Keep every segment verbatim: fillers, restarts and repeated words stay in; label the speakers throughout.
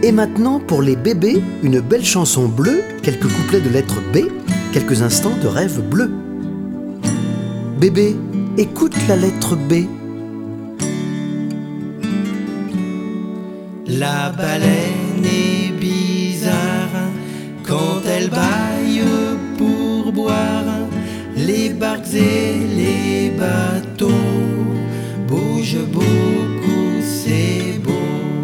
Speaker 1: Et maintenant, pour les bébés, une belle chanson bleue, quelques couplets de lettres B, quelques instants de rêve bleu. Bébé, écoute la lettre B.
Speaker 2: La baleine est bizarre quand elle bâille pour boire. Les barques et les bateaux bougent beaucoup, c'est beau.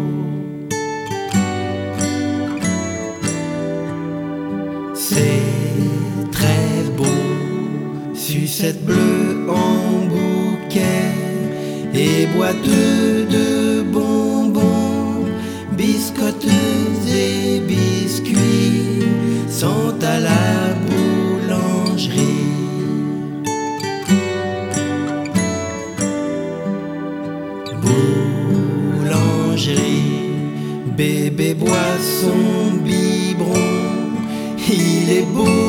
Speaker 2: C'est très beau, sucette bleue en bouquet et boiteux de bonbons, biscotteuses et biscuits sont à la boulangerie. Boulangerie, bébé boit son biberon, il est beau